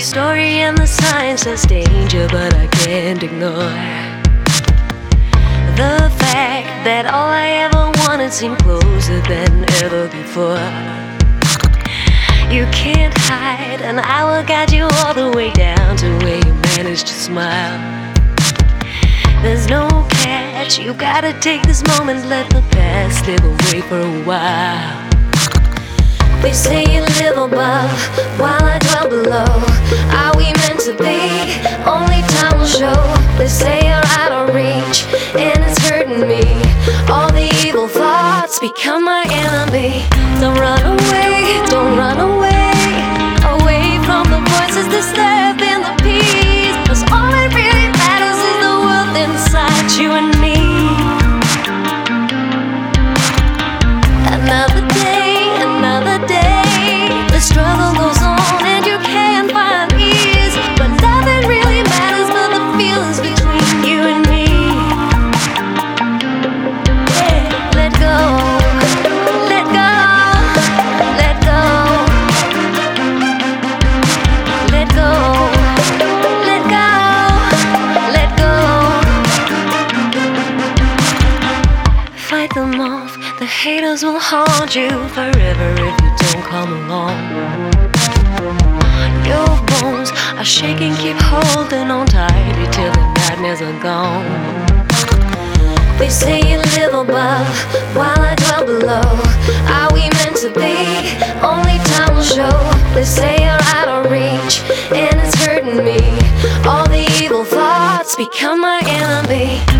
story and the sign says danger, but I can't ignore the fact that all I ever wanted seemed closer than ever before. You can't hide, and I will guide you all the way down to where you manage to smile. There's no catch, you gotta take this moment, let the past slip away for a while. They say you live above while I dwell below. Are we meant to be? Only time will show. They say you're out of reach and it's hurting me. All the evil thoughts become my enemy. Don't run away, don't run away, away from the voices disturbing the peace. 'Cause all that really matters is the world inside you and me. Another day, another day, the struggle goes on and you can't find ease. But nothing really matters but the feelings between you and me. Yeah. Let go, let go, let go, let go, let go, let go. Fight them off, the haters will haunt you forever if you don't come along. Your bones are shaking, keep holding on tightly till the nightmares are gone. They say you live above while I dwell below. Are we meant to be? Only time will show. They say you're out of reach and it's hurting me. All the evil thoughts become my enemy.